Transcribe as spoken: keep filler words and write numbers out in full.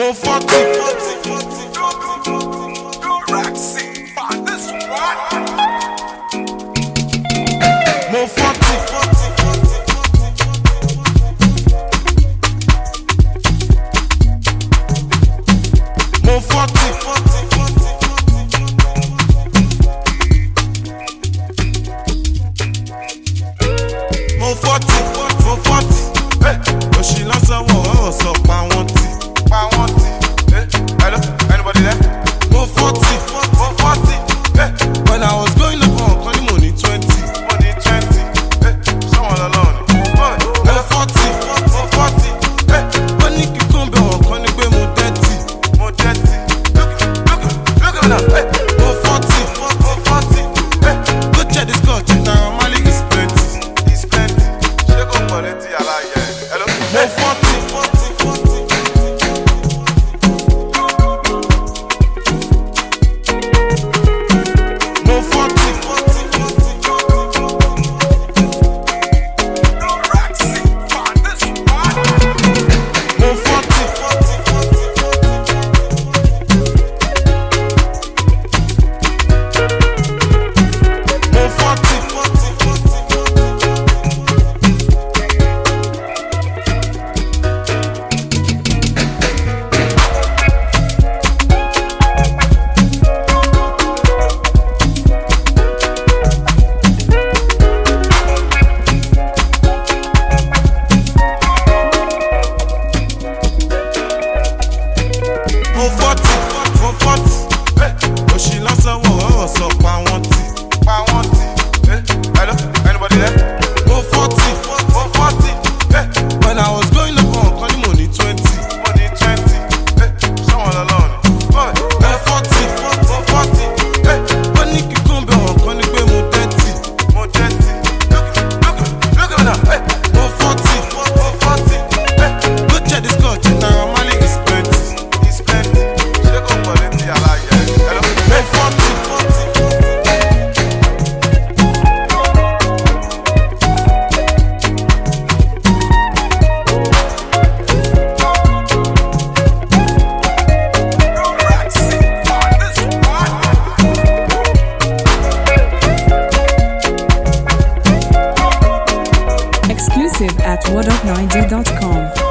Mo forty, Roxy, find this one. Mo forty, Mo forty, Mo forty, Mo forty. Oṣì lásán wọ̀ ọ́ sọ pa wọ́n tì. Pa wọ́n tì. Hello, anybody there? Mo forty, Mo forty. when I was going up on kan ní mo ní twenty. Money twenty. Someone alone. Mo forty, Mo forty. wọ́n ní kíkún bẹ̀ wọ̀n kan ní pé mo thirty. Mo thirty. Look, look, look at me now. Mo forty, Mo forty. go check the score, check Naira Marley is plenty. It's plenty. Ṣé kò pọ̀ létí aláyẹ? Hello. Mo forty, Mo forty, Roxy, find this one. Mo forty, Mo forty, Mo forty, Mo forty. Oṣì lásán wọ̀ ọ́ sọ pa wọ́n tì. Pa wọ́n tì. Hello, anybody there? Mo forty, Mo forty. when I was going up on kan ní mo ní twenty. Money twenty. Someone alone. Mo forty, Mo forty. wọ́n ní kíkún bẹ̀ wọ̀n kan ní pé mo thirty. Mo thirty. Look, look, look at me now. Mo forty, Mo forty. go check the score, check Naira Marley is plenty. It's plenty. Ṣé kò pọ̀ létí aláyẹ? Hello. Mo forty, Roxy, find this one. Exclusive at what up ninety dot com.